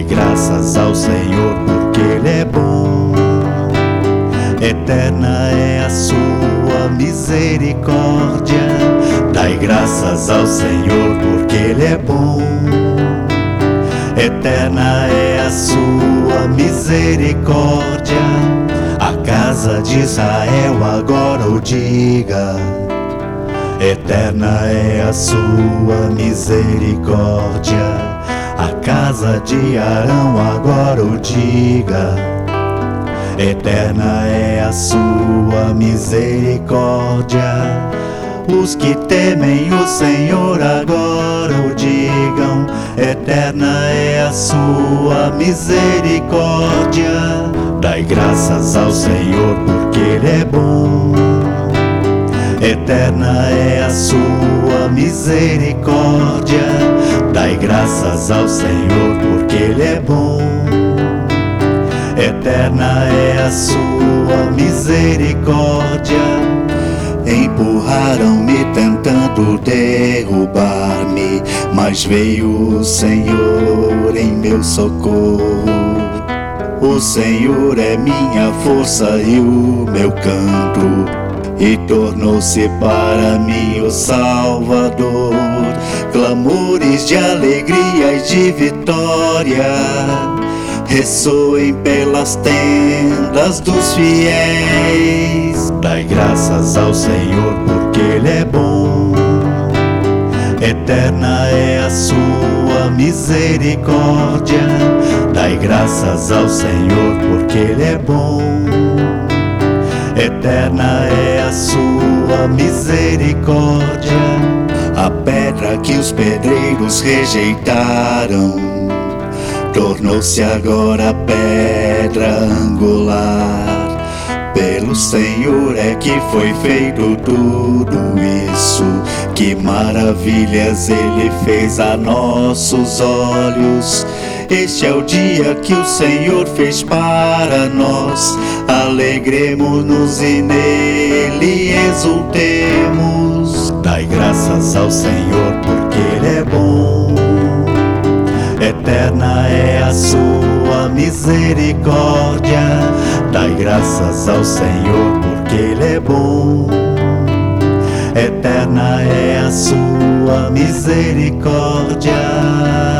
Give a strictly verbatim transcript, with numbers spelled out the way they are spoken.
graças ao Senhor porque Ele é bom. Eterna é a sua misericórdia. Dai graças ao Senhor porque Ele é bom. Eterna é a sua misericórdia. A casa de Israel agora o diga. Eterna é a sua misericórdia. A casa de Arão agora o diga. Eterna é a sua misericórdia. Os que temem o Senhor agora o digam. Eterna é a sua misericórdia. Dai graças ao Senhor porque Ele é bom. Eterna é a sua misericórdia. Dai graças ao Senhor porque Ele é bom. Eterna é a sua misericórdia. Empurraram-me tentando derrubar-me, mas veio o Senhor em meu socorro. O Senhor é minha força e o meu canto, e tornou-se para mim o Salvador. Clamores de alegria e de vitória ressoem pelas tendas dos fiéis. Dai graças ao Senhor porque Ele é bom. Eterna é a sua misericórdia. Dai graças ao Senhor porque Ele é bom. Eterna é a sua misericórdia. A pedra que os pedreiros rejeitaram tornou-se agora pedra angular. Pelo Senhor é que foi feito tudo isso. Que maravilhas Ele fez a nossos olhos. Este é o dia que o Senhor fez para nós. Alegremo-nos e nele exultemos. Dai graças ao Senhor porque Ele é bom. Eterna é a sua misericórdia. Dai graças ao Senhor porque Ele é bom. Eterna é a sua misericórdia.